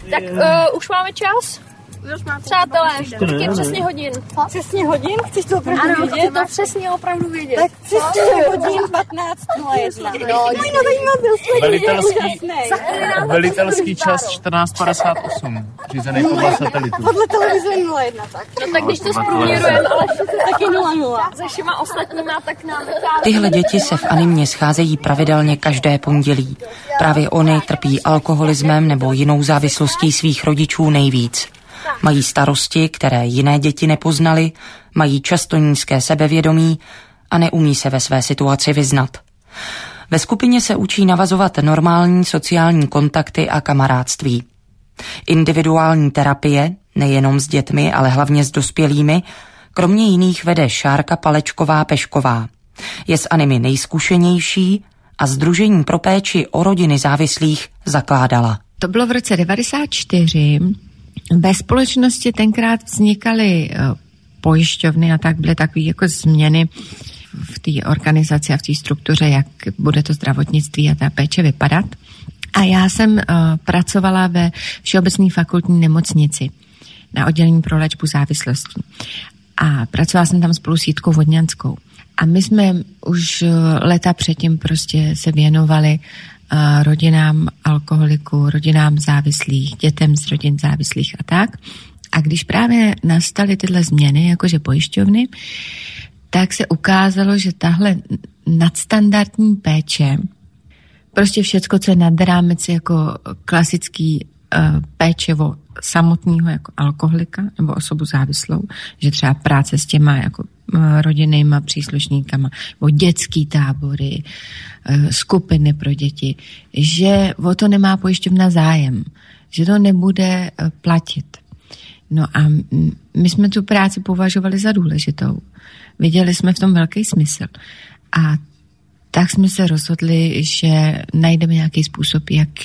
Tak už máme čas? Přátelé, kolik je přesně hodin? Přesně hodin? Chceš to opravdu vědět? Ano, to přesně opravdu vědět. Tak přesně hodin 15:01. Velitelský čas 14:58, řízený podle satelitu. Podle televize 01, tak. No tak když to zprůměrujeme, ale taky 00. Se všema ostatníma, tak nám vychází. Tyhle děti se v Animě scházejí pravidelně každé pondělí. Právě oni trpí alkoholismem nebo jinou závislostí svých rodičů nejvíc. Mají starosti, které jiné děti nepoznaly, mají často nízké sebevědomí a neumí se ve své situaci vyznat. Ve skupině se učí navazovat normální sociální kontakty a kamarádství. Individuální terapie, nejenom s dětmi, ale hlavně s dospělými, kromě jiných vede Šárka Palečková-Pešková. Je z Animy nejzkušenější a Sdružení pro péči o rodiny závislých zakládala. To bylo v roce 1994. Ve společnosti tenkrát vznikaly pojišťovny a tak byly takové jako změny v té organizaci a v té struktuře, jak bude to zdravotnictví a ta péče vypadat. A já jsem pracovala ve Všeobecné fakultní nemocnici na oddělení pro léčbu závislostí. A pracovala jsem tam spolu s Jitkou Vodňanskou. A my jsme už léta předtím prostě se věnovali rodinám alkoholiků, rodinám závislých, dětem z rodin závislých a tak. A když právě nastaly tyhle změny, jakože pojišťovny, tak se ukázalo, že tahle nadstandardní péče, prostě všecko, co je nad rámec jako klasický péče o samotného jako alkoholika nebo osobu závislou, že třeba práce s těma jako rodinnýma příslušníkama, o dětský tábory, skupiny pro děti, že o to nemá pojišťovna zájem, že to nebude platit. No a my jsme tu práci považovali za důležitou. Viděli jsme v tom velký smysl. A tak jsme se rozhodli, že najdeme nějaký způsob,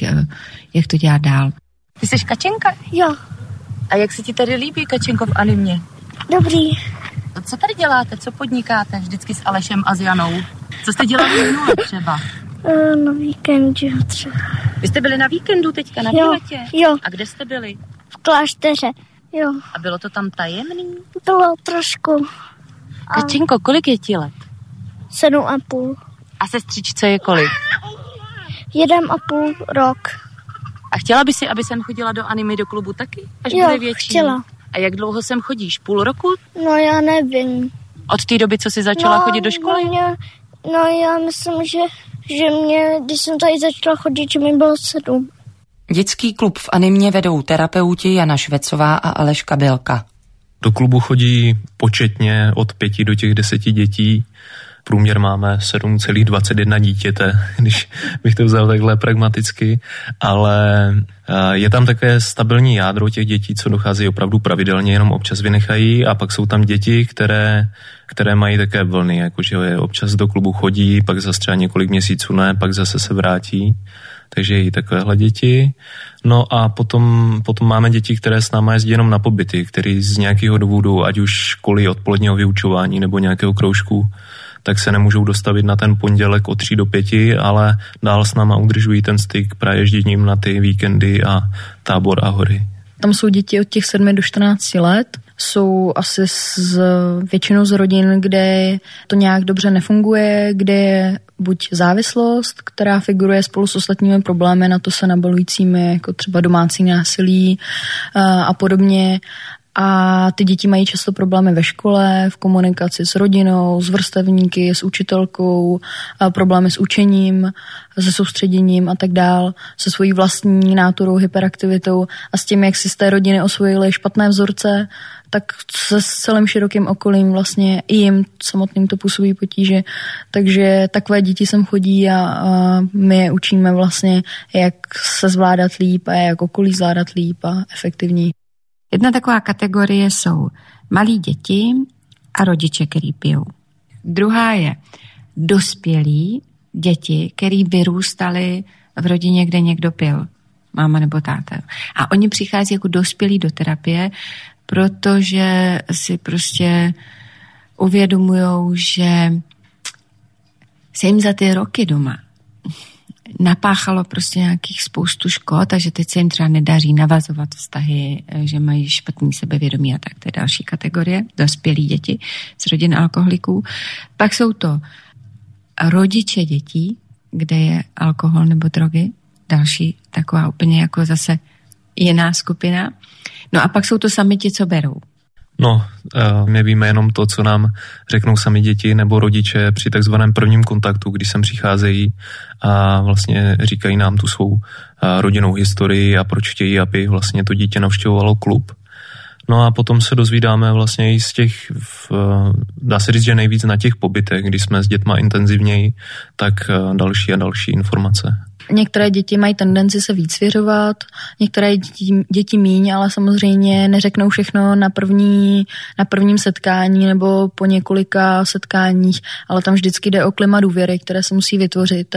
jak to dělat dál. Ty jsi Kačenka? Jo. A jak se ti tady líbí, Kačenko, v Animě? Dobrý. A co tady děláte? Co podnikáte vždycky s Alešem a s Janou? Co jste dělali minule třeba? Na víkendu třeba. Vy jste byli na víkendu teďka na výletě? Jo. A kde jste byli? V klášteře, jo. A bylo to tam tajemný? Bylo trošku. Kačenko, kolik je ti let? 7,5. A sestřičce je kolik? 1,5 rok. A chtěla by si, aby jsem chodila do Animy, do klubu taky? Až jo, bude větší? Chtěla. A jak dlouho sem chodíš? Půl roku? No já nevím. Od té doby, co jsi začala chodit do školy? Já myslím, že když jsem tady začala chodit, že mi bylo 7. Dětský klub v Animě vedou terapeuti Jana Švecová a Aleška Bělka. Do klubu chodí početně od 5 do těch 10 dětí. Průměr máme 7,21 dítěte, když bych to vzal takhle pragmaticky, ale je tam také stabilní jádro těch dětí, co docházejí opravdu pravidelně, jenom občas vynechají, a pak jsou tam děti, které mají také vlny, jakože občas do klubu chodí, pak zase třeba několik měsíců ne, pak zase se vrátí, takže i takovéhle děti. No a potom máme děti, které s náma jezdí jenom na pobyty, které z nějakého důvodu, ať už školy odpoledního vyučování nebo nějakého kroužku, tak se nemůžou dostavit na ten pondělek od 3 do 5, ale dál s náma udržují ten styk právě ježděním na ty víkendy a tábor a hory. Tam jsou děti od těch 7 do 14 let. Jsou asi většinou z rodin, kde to nějak dobře nefunguje, kde je buď závislost, která figuruje spolu s ostatními problémy, na to se nabalujícími, jako třeba domácí násilí a podobně. A ty děti mají často problémy ve škole, v komunikaci s rodinou, s vrstevníky, s učitelkou, problémy s učením, se soustředěním a tak dál, se svojí vlastní náturou, hyperaktivitou a s tím, jak si z té rodiny osvojili špatné vzorce, tak se s celým širokým okolím vlastně i jim samotným to působí potíže. Takže takové děti sem chodí a my je učíme vlastně, jak se zvládat líp a jak okolí zvládat líp a efektivněji. Jedna taková kategorie jsou malí děti a rodiče, který pijou. Druhá je dospělí děti, který vyrůstali v rodině, kde někdo pil, máma nebo táta. A oni přichází jako dospělí do terapie, protože si prostě uvědomujou, že se jim za ty roky doma napáchalo prostě nějakých spoustu škod a že teď se jim třeba nedaří navazovat vztahy, že mají špatný sebevědomí a tak. To je další kategorie, dospělí děti z rodin alkoholiků. Pak jsou to rodiče dětí, kde je alkohol nebo drogy, další taková úplně jako zase jiná skupina. No a pak jsou to sami ti, co berou. No, my víme jenom to, co nám řeknou sami děti nebo rodiče při takzvaném prvním kontaktu, když sem přicházejí a vlastně říkají nám tu svou rodinnou historii a proč chtějí, aby vlastně to dítě navštěvovalo klub. No a potom se dozvídáme vlastně i z těch, dá se říct, že nejvíc na těch pobytech, kdy jsme s dětma intenzivněji, tak další a další informace. Některé děti mají tendenci se víc svěřovat, některé děti míň, ale samozřejmě neřeknou všechno na prvním setkání nebo po několika setkáních, ale tam vždycky jde o klima důvěry, které se musí vytvořit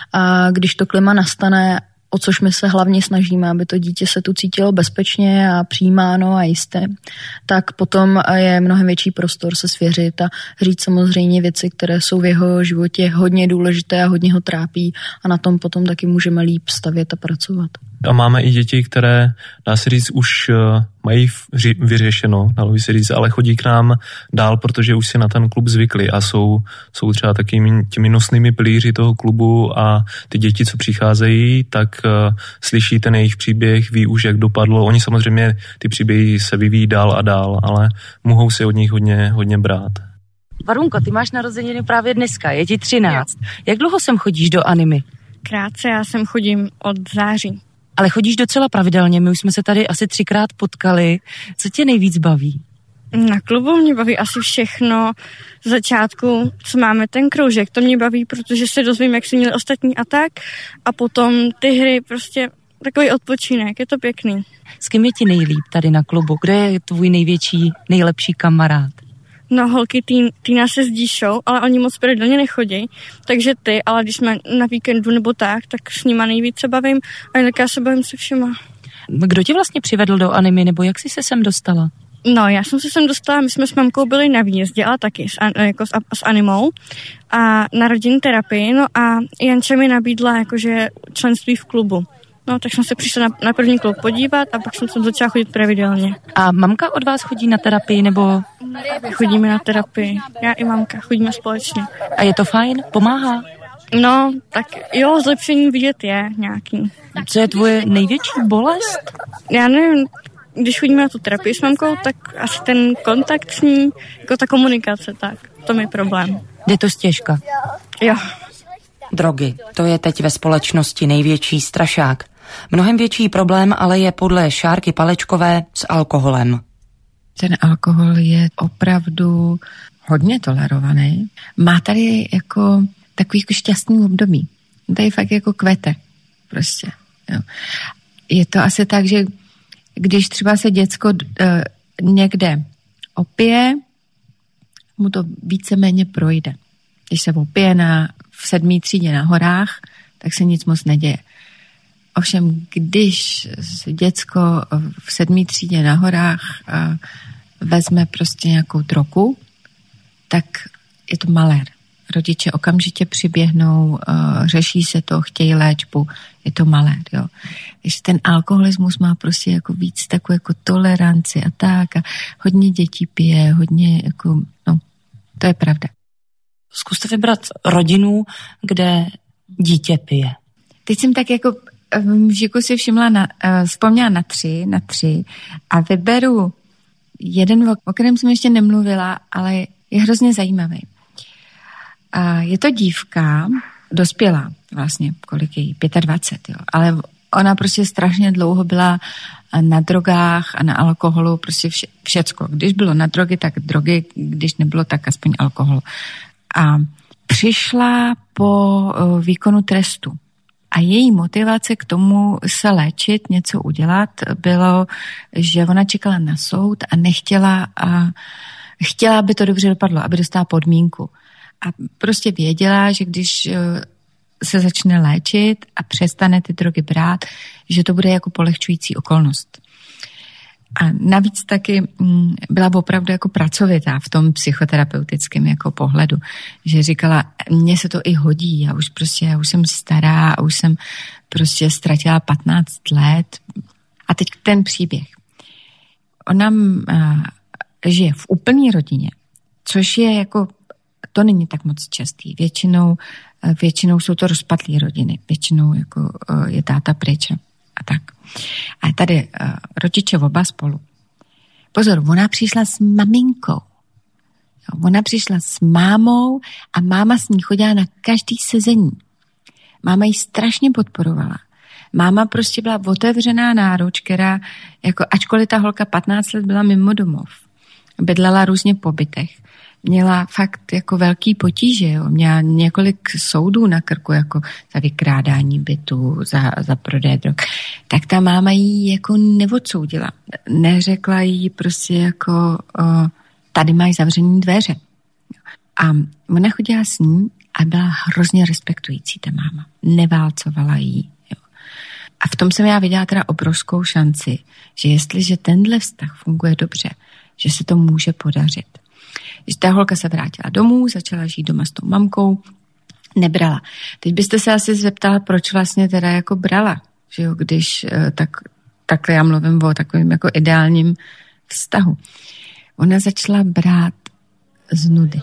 a když to klima nastane, o což my se hlavně snažíme, aby to dítě se tu cítilo bezpečně a přijímáno a jisté, tak potom je mnohem větší prostor se svěřit a říct samozřejmě věci, které jsou v jeho životě hodně důležité a hodně ho trápí a na tom potom taky můžeme líp stavět a pracovat. A máme i děti, které, dá se říct, už mají vyřešeno, dalo by se říct, ale chodí k nám dál, protože už si na ten klub zvykli a jsou třeba takými těmi nosnými pilíři toho klubu a ty děti, co přicházejí, tak slyší ten jejich příběh, ví už, jak dopadlo. Oni samozřejmě ty příběhy se vyvíjí dál a dál, ale mohou si od nich hodně brát. Varunko, ty máš narozeniny právě dneska, je ti 13. Jo. Jak dlouho sem chodíš do Animy? Krátce, já sem chodím od září. Ale chodíš docela pravidelně, my už jsme se tady asi 3krát potkali. Co tě nejvíc baví? Na klubu mě baví asi všechno. Z začátku, co máme ten kroužek, to mě baví, protože se dozvím, jak se měli ostatní a tak. A potom ty hry, prostě takový odpočinek, je to pěkný. S kým je ti nejlíp tady na klubu? Kdo je tvůj nejlepší kamarád? No holky Týna se zdíšou, ale oni moc pravidelně nechodí, takže ty, ale když jsme na víkendu nebo tak s nima nejvíc se bavím a jinak já se bavím se všema. Kdo tě vlastně přivedl do Animy, nebo jak jsi se sem dostala? No, já jsem se sem dostala, my jsme s mamkou byli na výjezdě, ale taky s Animou a na rodinné terapii, no a Janča mi nabídla jakože členství v klubu. No, tak jsem se přišla na první klub podívat a pak jsem sem začala chodit pravidelně. A mamka od vás chodí na terapii, nebo? Chodíme na terapii, já i mamka, chodíme společně. A je to fajn? Pomáhá? No, tak jo, zlepšení vidět je nějaký. Co je tvoje největší bolest? Já nevím, když chodíme na tu terapii s mamkou, tak asi ten kontakt s ní, jako ta komunikace, tak to mi je problém. Jde to stěžka? Jo. Drogy, to je teď ve společnosti největší strašák. Mnohem větší problém ale je podle Šárky Palečkové s alkoholem. Ten alkohol je opravdu hodně tolerovaný. Má tady jako takový jako šťastný období. Tady fakt jako kvete. Prostě. Jo. Je to asi tak, že když třeba se děcko někde opije, mu to víceméně projde. Když se opije v 7. třídě na horách, tak se nic moc neděje. Ovšem, když děcko v 7. třídě na horách vezme prostě nějakou drogu, tak je to malér. Rodiče okamžitě přiběhnou, řeší se to, chtějí léčbu, je to malér, jo. Když ten alkoholismus má prostě jako víc takovou jako toleranci a tak a hodně dětí pije, hodně jako, no, to je pravda. Zkuste vybrat rodinu, kde dítě pije. Teď jsem tak jako v žiku si vzpomněla na tři a vyberu jeden, o kterém jsem ještě nemluvila, ale je hrozně zajímavý. A je to dívka, dospělá vlastně, kolik je jí, 25, jo, ale ona prostě strašně dlouho byla na drogách a na alkoholu, prostě všecko. Když bylo na drogy, tak drogy, když nebylo, tak aspoň alkohol. A přišla po výkonu trestu. A její motivace k tomu se léčit, něco udělat, bylo, že ona čekala na soud a chtěla, aby to dobře dopadlo, aby dostala podmínku. A prostě věděla, že když se začne léčit a přestane ty drogy brát, že to bude jako polehčující okolnost. A navíc taky byla opravdu jako pracovitá v tom psychoterapeutickém jako pohledu, že říkala, mně se to i hodí, já už jsem stará a už jsem prostě ztratila 15 let. A teď ten příběh. Ona žije v úplné rodině, což je jako, to není tak moc častý. Většinou jsou to rozpadlé rodiny, většinou jako je táta pryč a tak. A tady rodiče oba spolu. Pozor, ona přišla s maminkou. Ona přišla s mámou a máma s ní chodila na každý sezení. Máma ji strašně podporovala. Máma prostě byla otevřená náruč, která, jako, ačkoliv ta holka 15 let byla mimo domov, bydlela různě po bytech, měla fakt jako velký potíže, jo. Měla několik soudů na krku, jako za vykrádání bytu, za prodej drog. Tak ta máma jí jako neodsoudila. Neřekla jí prostě jako tady máš zavřený dveře. A ona chodila s ní a byla hrozně respektující ta máma. Neválcovala jí. Jo. A v tom jsem já viděla teda obrovskou šanci, že jestliže tenhle vztah funguje dobře, že se to může podařit. Když ta holka se vrátila domů, začala žít doma s tou mamkou, nebrala. Teď byste se asi zeptala, proč vlastně teda jako brala, že jo, když takhle já mluvím o takovém jako ideálním vztahu. Ona začala brát z nudy.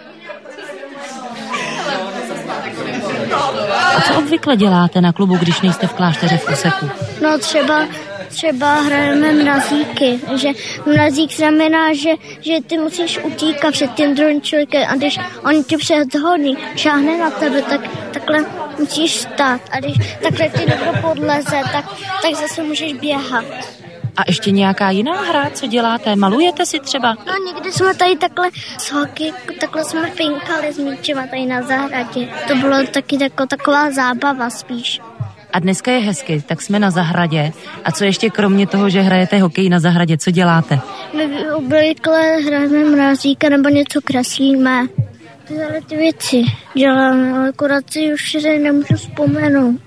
A co obvykle děláte na klubu, když nejste v klášteře v úseku? No třeba hrajeme mrazíky, že mrazík znamená, že ty musíš utíkat před tím druhým člověkem a když on tě předhodí, šáhne na tebe, takhle musíš stát a když takhle ty někdo podleze, tak zase můžeš běhat. A ještě nějaká jiná hra, co děláte? Malujete si třeba? No někdy jsme tady takhle s hoky, takhle jsme pinkali s míčema tady na zahradě. To bylo taky taková zábava spíš. A dneska je hezky, tak jsme na zahradě. A co ještě kromě toho, že hrajete hokej na zahradě, co děláte? My obvykle hrajeme mrazíka nebo něco kreslíme. Tyhle ty věci děláme, ale akorát si už nemůžu vzpomenout.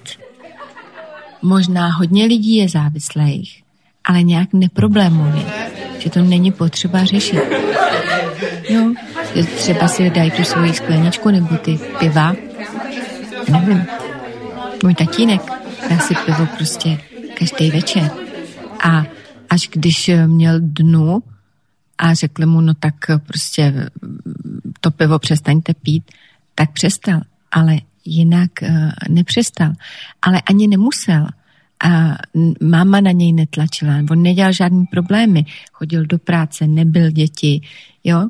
Možná hodně lidí je závislých, ale nějak neproblémově, že to není potřeba řešit. Jo, že třeba si dají tu svoji skleničku nebo ty piva. Nevím. Můj tatínek dá si pivo prostě každý večer. A až když měl dnu a řekli mu, no tak prostě to pivo přestaňte pít, tak přestal. Ale jinak nepřestal. Ale ani nemusel. A máma na něj netlačila, on nedělal žádný problémy. Chodil do práce, nebyl děti, jo.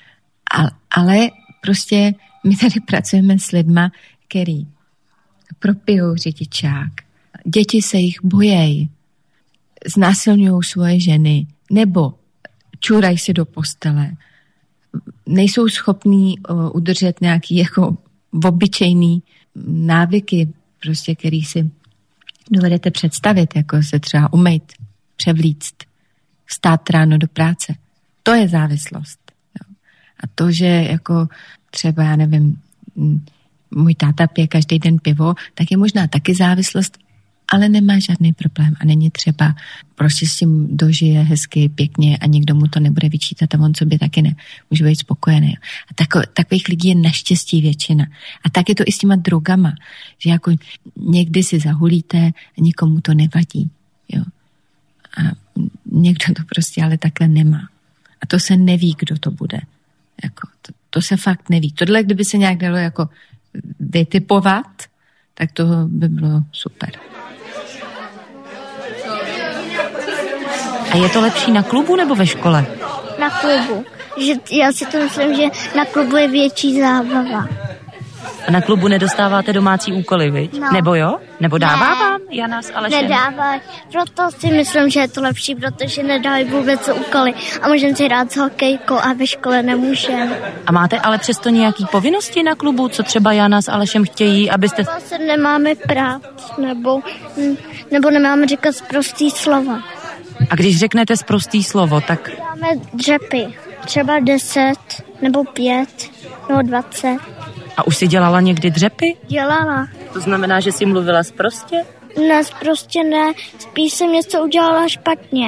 Ale prostě my tady pracujeme s lidma, který propijou řidičák, děti se jich bojejí, znásilňují svoje ženy, nebo čůrají si do postele, nejsou schopní udržet nějaký jako obyčejný návyky, prostě, který si dovedete představit, jako se třeba umýt, převlíct, vstát ráno do práce. To je závislost. Jo. A to, že jako třeba, já nevím, můj táta pije každý den pivo, tak je možná taky závislost, ale nemá žádný problém a není třeba, prostě s tím dožije hezky, pěkně a nikdo mu to nebude vyčítat a on sobě taky ne. Může být spokojený. A takových lidí je naštěstí většina. A tak je to i s těma drogama, že jako někdy si zahulíte a nikomu to nevadí. Jo. A někdo to prostě ale takhle nemá. A to se neví, kdo to bude. Jako, to se fakt neví. Tohle, kdyby se nějak dalo jako vytipovat, tak to by bylo super. A je to lepší na klubu nebo ve škole? Na klubu. Já si to myslím, že na klubu je větší zábava. A na klubu nedostáváte domácí úkoly, viď? No. Nebo jo? Nebo dává vám Jana s Alešem? Nedává. Proto si myslím, že je to lepší, protože nedávají vůbec úkoly. A můžeme si hrát s hokejkou a ve škole nemůžeme. A máte ale přesto nějaký povinnosti na klubu, co třeba Jana s Alešem chtějí, abyste... Zase nemáme prát, nebo nemáme říkat sprostý slova. A když řeknete sprostý slovo, tak... Máme dřepy. Třeba 10, nebo 5, nebo 20. A už si dělala někdy dřepy? Dělala. To znamená, že jsi mluvila sprostě? Ne, prostě ne. Spíš jsem něco udělala špatně.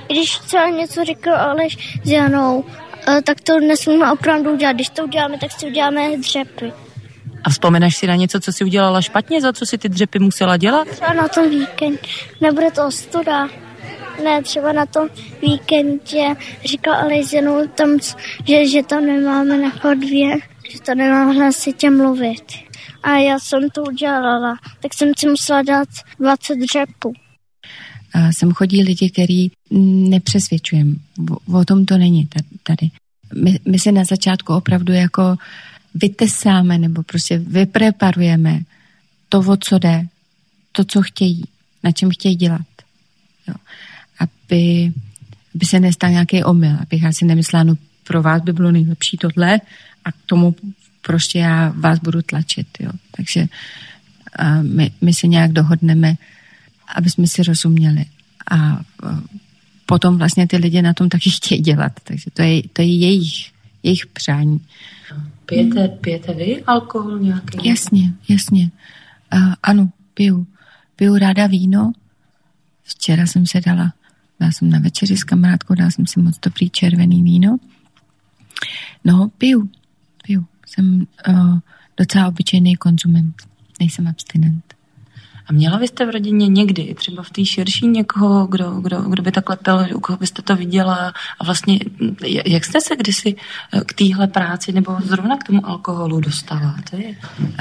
když třeba něco řekl Aleš s Janou, tak to nesmíme opravdu udělat. Když to uděláme, tak si uděláme dřepy. A vzpomeneš si na něco, co jsi udělala špatně, za co si ty dřepy musela dělat? Třeba na tom víkend. Nebude to ostuda. Ne, třeba na tom víkendě říkal Aleš s Janou tam, že tam nemáme na chodbě, že to nemáme hlasitě mluvit. A já jsem to udělala, tak jsem si musela dát 20 dřepů. Sem chodí lidi, který nepřesvědčujeme. O tom to není tady. My se na začátku opravdu jako vytesáme nebo prostě vypreparujeme to, o co jde, to, co chtějí, na čem chtějí dělat. Jo. Aby se nestal nějaký omyl, abych asi nemyslela, no pro vás by bylo nejlepší tohle a k tomu prostě já vás budu tlačit. Jo. Takže my se nějak dohodneme, aby jsme si rozuměli. A potom vlastně ty lidi na tom taky chtějí dělat. Takže to je jejich přání. Pijete vy alkohol nějaký? Jasně. Ano, piju ráda víno. Včera jsem se dala jsem na večeři s kamarádkou, dala jsem si moc dobrý červený víno. No, piju. Jsem docela obyčejný konzument. Nejsem abstinent. A měla byste v rodině někdy, třeba v té širší někoho, kdo by takhle pil, u koho byste to viděla a vlastně jak jste se kdysi k téhle práci nebo zrovna k tomu alkoholu dostala? To je...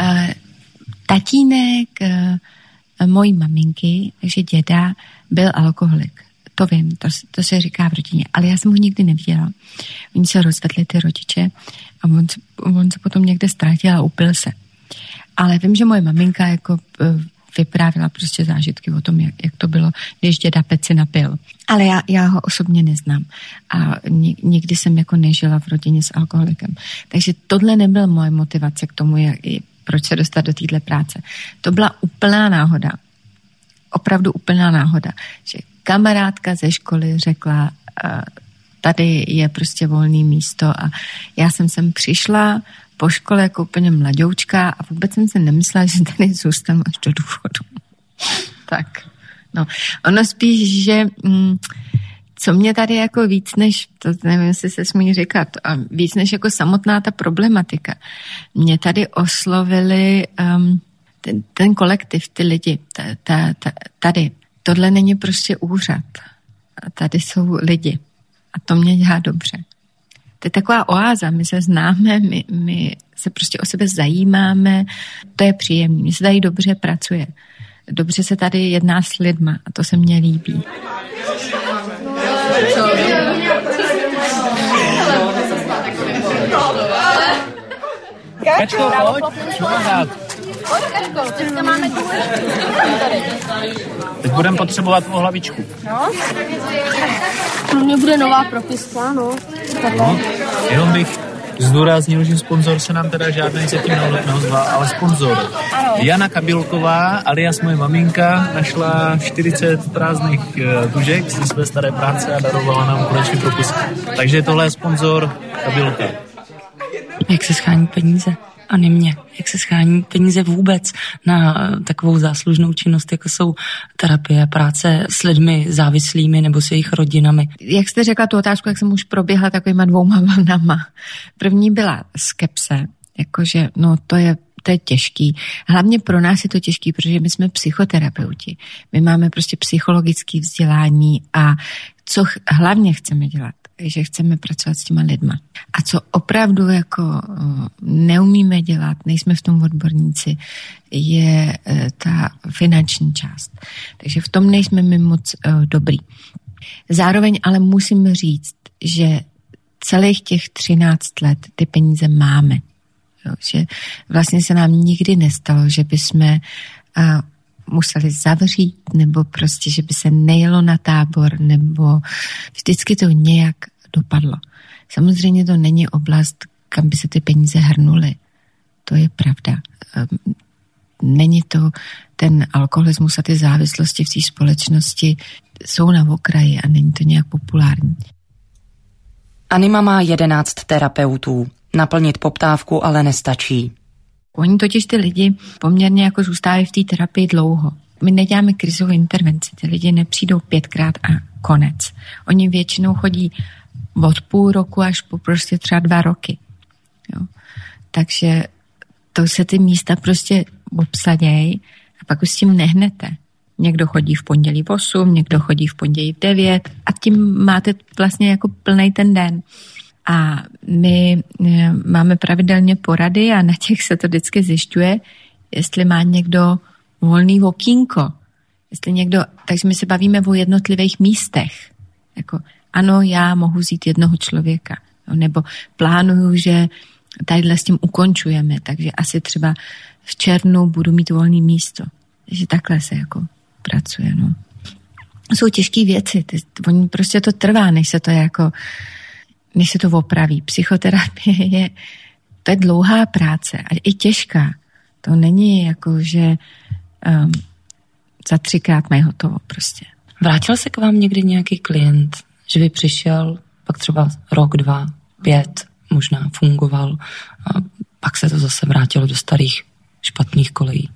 Tatínek mojí maminky, takže děda, byl alkoholik. To vím, to se říká v rodině, ale já jsem ho nikdy neviděla. Oni se rozvedli, ty rodiče, a on se potom někde ztratil a upil se. Ale vím, že moje maminka jako vyprávila prostě zážitky o tom, jak to bylo, když děda Peci napil. Ale já ho osobně neznám a nikdy jsem jako nežila v rodině s alkoholikem. Takže tohle nebyla moje motivace k tomu, proč se dostat do téhle práce. To byla úplná náhoda. Opravdu úplná náhoda. Že kamarádka ze školy řekla, tady je prostě volné místo a já jsem sem přišla po škole jako úplně mladoučka a vůbec jsem si nemyslela, že tady zůstanu až do důchodu. Tak, no. Ono spíš, že co mě tady jako víc než, to nevím, jestli se smí říkat, a víc než jako samotná ta problematika, mě tady oslovili ten kolektiv, ty lidi, tady. Tohle není prostě úřad. Tady jsou lidi. A to mě dělá dobře. To je taková oáza, my se známe, my se prostě o sebe zajímáme, to je příjemné, mně se tady dobře pracuje. Dobře se tady jedná s lidma a to se mně líbí. Kačko, pojď, Teďka máme teď budeme potřebovat o hlavičku. No? Pro mě bude nová propiska, no. Jenom bych zdůraznil, že sponzor se nám teda žádný zatím neozval, ale sponzor. Jana Kabilková, alias moje maminka, našla 40 prázdných tužek ze své staré práce a darovala nám konečně propisku. Takže tohle je sponzor Kabilka. Jak se schání peníze? A ne mě. Jak se schání peníze vůbec na takovou záslužnou činnost, jako jsou terapie, práce s lidmi závislými nebo s jejich rodinami. Jak jste řekla tu otázku, jak jsem už proběhla takovýma 2 vlnama. První byla skepse, jakože no to je těžký. Hlavně pro nás je to těžký, protože my jsme psychoterapeuti. My máme prostě psychologické vzdělání a co hlavně chceme dělat, že chceme pracovat s těma lidma. A co opravdu jako neumíme dělat, nejsme v tom odborníci, je ta finanční část. Takže v tom nejsme my moc dobrý. Zároveň ale musím říct, že celých těch 13 let ty peníze máme. Jo, že vlastně se nám nikdy nestalo, že bychom museli zavřít, nebo prostě, že by se nejelo na tábor, nebo vždycky to nějak dopadlo. Samozřejmě to není oblast, kam by se ty peníze hrnuly. To je pravda. Není to ten alkoholismus a ty závislosti v té společnosti jsou na okraji a není to nějak populární. Anima má 11 terapeutů. Naplnit poptávku ale nestačí. Oni totiž ty lidi poměrně jako zůstávají v té terapii dlouho. My neděláme krizovou intervenci, ty lidi nepřijdou 5krát a konec. Oni většinou chodí od půl roku až po prostě třeba 2 roky. Jo. Takže to se ty místa prostě obsadějí a pak už s tím nehnete. Někdo chodí v pondělí v 8, někdo chodí v pondělí v 9 a tím máte vlastně jako plnej ten den. A my máme pravidelně porady a na těch se to vždycky zjišťuje, jestli má někdo volný okýnko. Jestli někdo, takže my se bavíme o jednotlivých místech. Jako, ano, já mohu vzít jednoho člověka. Nebo plánuju, že tadyhle s tím ukončujeme, takže asi třeba v červnu budu mít volné místo. Takže takhle se jako pracuje. No. Jsou těžké věci. Oni prostě to trvá, než se to opraví. Psychoterapie to je dlouhá práce a i těžká. To není jako, že za 3krát mají hotovo prostě. Vrátil se k vám někdy nějaký klient, že by přišel, pak třeba rok, 2, 5, možná fungoval a pak se to zase vrátilo do starých špatných kolejí?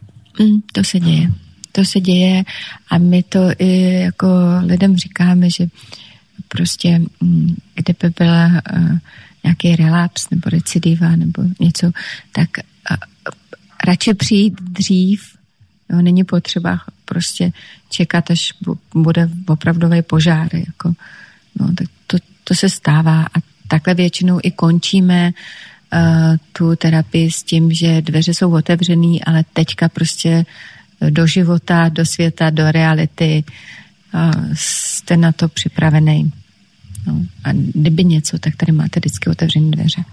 To se děje a my to i jako lidem říkáme, že prostě kdyby byla nějaký relaps nebo recidiva nebo něco, tak radši přijít dřív. Jo, není potřeba prostě čekat, až bude opravdový požár. Jako, no, tak to se stává a takhle většinou i končíme tu terapii s tím, že dveře jsou otevřený, ale teďka prostě do života, do světa, do reality jste na to připravený. No, a kdyby něco, tak tady máte vždycky otevřené dveře.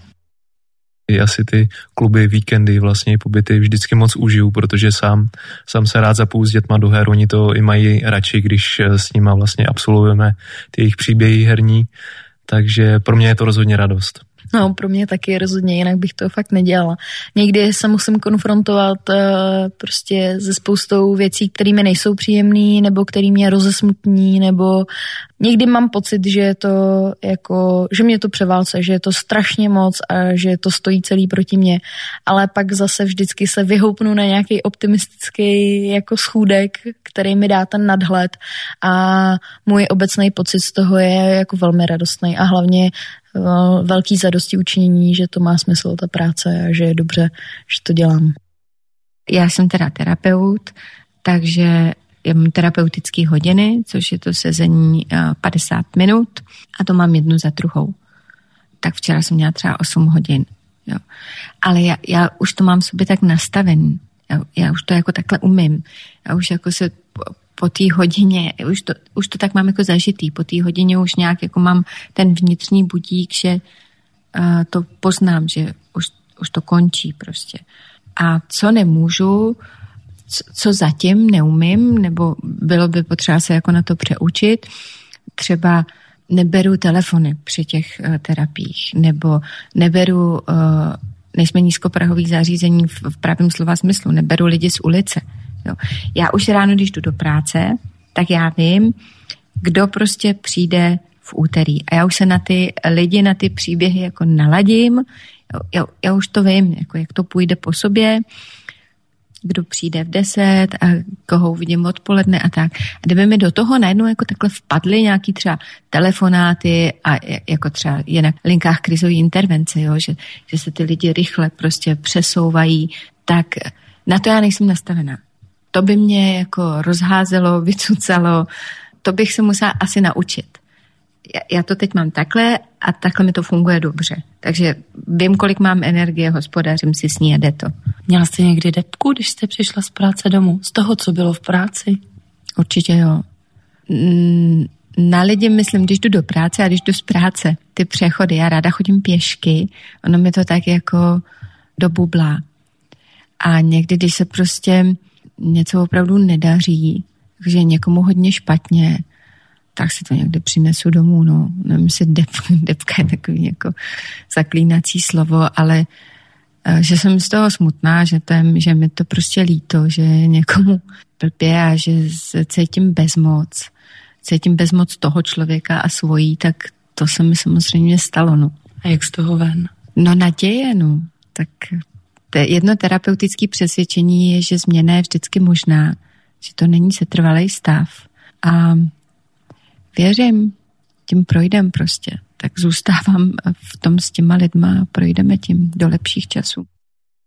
Já si ty kluby, víkendy, vlastně pobyty vždycky moc užiju, protože sám se rád zapoju s dětma do her, oni to i mají radši, když s nima vlastně absolvujeme ty jejich příběhy herní, takže pro mě je to rozhodně radost. No, pro mě taky rozhodně, jinak bych to fakt nedělala. Někdy se musím konfrontovat prostě se spoustou věcí, které mi nejsou příjemné, nebo které mě rozesmutní, nebo někdy mám pocit, že je to jako, že mě to převálce, že je to strašně moc a že to stojí celý proti mně, ale pak zase vždycky se vyhoupnu na nějaký optimistický jako schůdek, který mi dá ten nadhled a můj obecný pocit z toho je jako velmi radostný a hlavně velký zadosti učinění, že to má smysl ta práce a že je dobře, že to dělám. Já jsem teda terapeut, takže já mám terapeutické hodiny, což je to sezení 50 minut a to mám jednu za druhou. Tak včera jsem měla třeba 8 hodin. Jo. Ale já už to mám v sobě tak nastavený. Já už to jako takhle umím. Já už jako se po té hodině, už to tak mám jako zažitý, po té hodině už nějak jako mám ten vnitřní budík, že to poznám, že už to končí prostě. A co nemůžu, co zatím neumím, nebo bylo by potřeba se jako na to přeučit, třeba neberu telefony při těch terapiích, nebo neberu, nejsme nízkoprahových zařízení v pravém slova smyslu, neberu lidi z ulice. Jo. Já už ráno, když jdu do práce, tak já vím, kdo prostě přijde v úterý. A já už se na ty lidi, na ty příběhy jako naladím. Já už to vím, jako jak to půjde po sobě, kdo přijde v 10 a koho uvidím odpoledne a tak. A kdyby mi do toho najednou jako takhle vpadly nějaký třeba telefonáty a jako třeba je na linkách krizové intervence, jo, že se ty lidi rychle prostě přesouvají, tak na to já nejsem nastavená. To by mě jako rozházelo, vycucalo, to bych se musela asi naučit. Já to teď mám takhle a takhle mi to funguje dobře. Takže vím, kolik mám energie, hospodařím si s ní a jde to. Měla jste někdy depku, když jste přišla z práce domů? Z toho, co bylo v práci? Určitě jo. Na lidi myslím, když jdu do práce a když jdu z práce, ty přechody, já ráda chodím pěšky, ono mi to tak jako do bubla. A někdy, když se prostě něco opravdu nedaří, takže je někomu hodně špatně, tak si to někde přinesu domů, no. Nevím, jestli depka je takový jako zaklínací slovo, ale že jsem z toho smutná, že mi to prostě líto, že někomu blbě a že se cítím bezmoc toho člověka a svojí, tak to se mi samozřejmě stalo, no. A jak z toho ven? No naděje, no. Tak jedno terapeutické přesvědčení je, že změna je vždycky možná, že to není setrvalý stav. A věřím, tím projdem prostě. Tak zůstávám v tom s těma lidma a projdeme tím do lepších časů.